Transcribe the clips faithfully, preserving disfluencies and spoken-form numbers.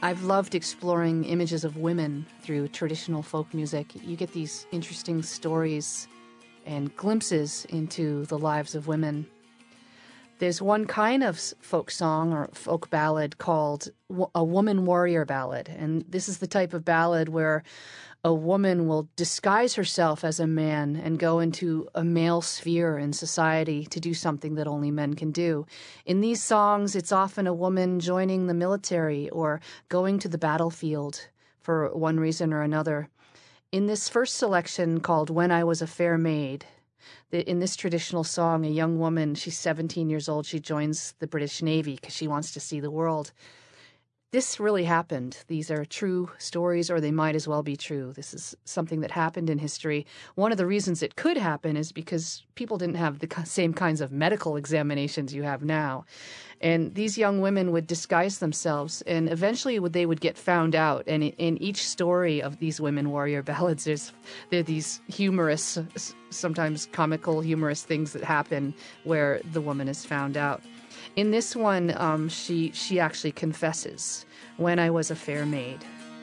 I've loved exploring images of women through traditional folk music. You get these interesting stories and glimpses into the lives of women. There's one kind of folk song or folk ballad called a woman warrior ballad. And this is the type of ballad where a woman will disguise herself as a man and go into a male sphere in society to do something that only men can do. In these songs, it's often a woman joining the military or going to the battlefield for one reason or another. In this first selection called When I Was a Fair Maid, in this traditional song, a young woman, she's seventeen years old, she joins the British Navy because she wants to see the world. This really happened. These are true stories, or they might as well be true. This is something that happened in history. One of the reasons it could happen is because people didn't have the same kinds of medical examinations you have now. And these young women would disguise themselves, and eventually they would get found out. And in each story of these women warrior ballads, there's there are these humorous, sometimes comical, humorous things that happen where the woman is found out. In this one, um, she she actually confesses, "When I was a fair maid."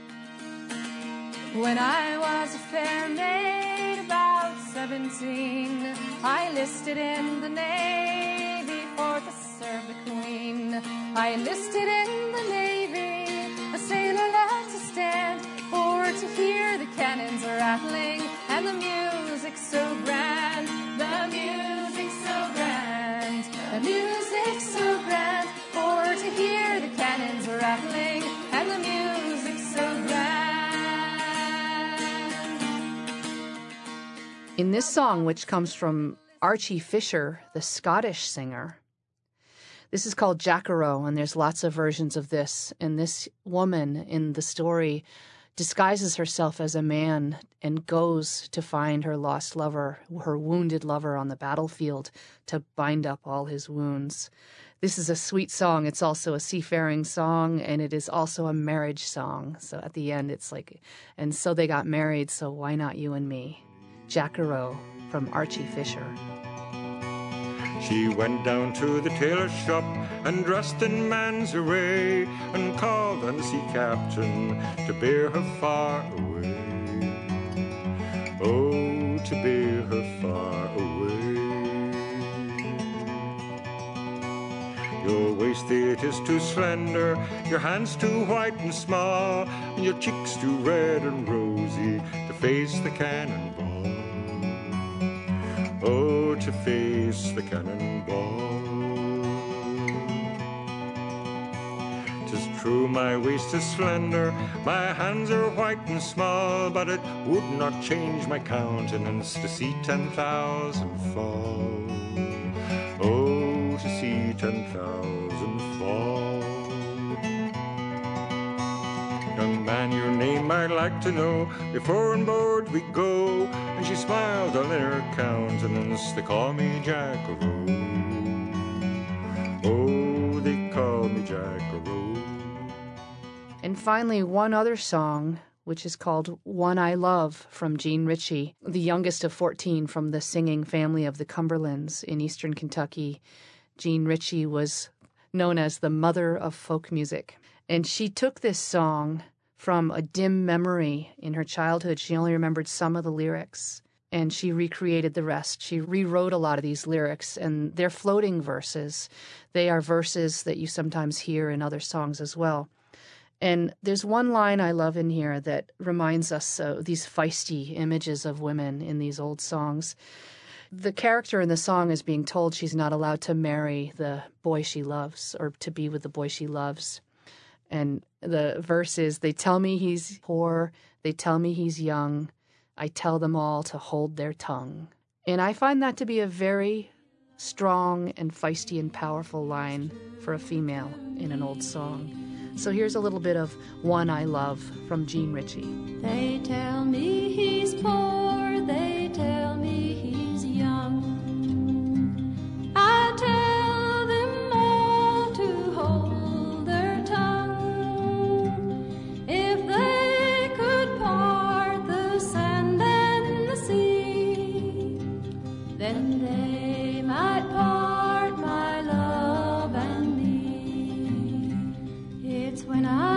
When I was a fair maid, about seventeen, I enlisted in the Navy for to serve the Queen. I enlisted in the Navy, a sailor led to stand, for to hear the cannons rattling and the music so grand, the music so grand, the music so grand, for to hear the cannons rattling and the music so grand. In this song, which comes from Archie Fisher, the Scottish singer, this is called Jackaroe, and there's lots of versions of this. And this woman in the story disguises herself as a man and goes to find her lost lover, her wounded lover on the battlefield, to bind up all his wounds. This is a sweet song. It's also a seafaring song, and it is also a marriage song. So at the end, it's like, and so they got married, so why not you and me? Jackaroe from Archie Fisher. She went down to the tailor's shop and dressed in man's array and called on the sea captain to bear her far away. Oh, to bear her far away. Your waist it is too slender, your hands too white and small, and your cheeks too red and rosy to face the cannonball. Oh, to face the cannonball. 'Tis true my waist is slender, my hands are white and small, but it would not change my countenance to see ten thousand fall. Oh, to see ten thousand fall. Young man, your name I'd like to know before on board we go. And she smiled all in her countenance, they call me Jackaroe. Oh, they call me Jackaroe. And finally, one other song, which is called One I Love from Jean Ritchie, the youngest of fourteen from the singing family of the Cumberlands in eastern Kentucky. Jean Ritchie was known as the mother of folk music. And she took this song from a dim memory in her childhood. She only remembered some of the lyrics, and she recreated the rest. She rewrote a lot of these lyrics, and they're floating verses. They are verses that you sometimes hear in other songs as well. And there's one line I love in here that reminds us of these feisty images of women in these old songs. The character in the song is being told she's not allowed to marry the boy she loves or to be with the boy she loves. And the verse is, they tell me he's poor, they tell me he's young, I tell them all to hold their tongue. And I find that to be a very strong and feisty and powerful line for a female in an old song. So here's a little bit of One I Love from Jean Ritchie. They tell me he's poor, they tell me he's young, I tell them all to hold their tongue. If they could part the sand and the sea, then they might part my love and me. It's when I